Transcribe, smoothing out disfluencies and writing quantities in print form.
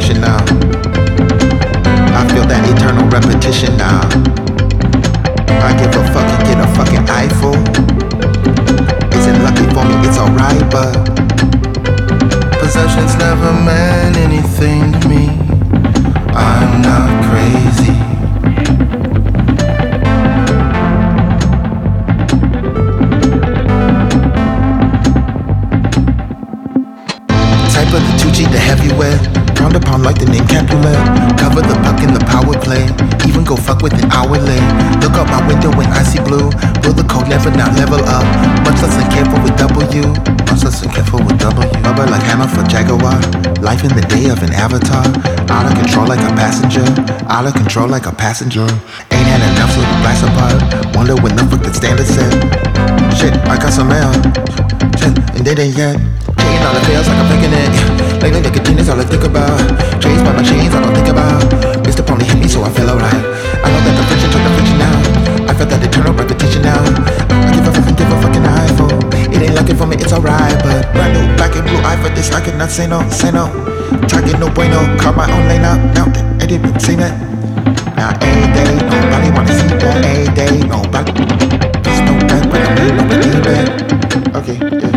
repetition now. I feel that eternal repetition now. I give a fuck and get a fucking eyeful. Is it lucky for me? It's alright, but possessions never meant anything to me. I'm not crazy. Type of the 2G, the heavyweight. Pound upon like the name Capulet. Cover the puck in the power play. Even go fuck with an hourly. Look out my window when I see blue. Will the code never not level up? Much less than careful with W. Much less than careful with W. Rubber like hammer for Jaguar. Life in the day of an avatar. Out of control like a passenger. Out of control like a passenger. Ain't had enough so we blast apart. Wonder when the fuck the standard set. Shit, I got some mail. Shit, and they ain't yet. Chain all the fails like I'm thinking it. Lately nicotine is all I think about. Chased by my chains, I don't think about. Mr. Pony hit me so I feel alright. I know that the friction took the friction now. I felt that eternal repetition now. I give a fucking eyeful. It ain't lucky for me, it's alright. But brand new black and blue eye for this, I cannot say no, say no. Target no bueno, carve my own lane out. Now that I didn't see that. Now every day, nobody wanna see that. Every day, nobody. There's no back, but I mean nobody back. Okay, yeah.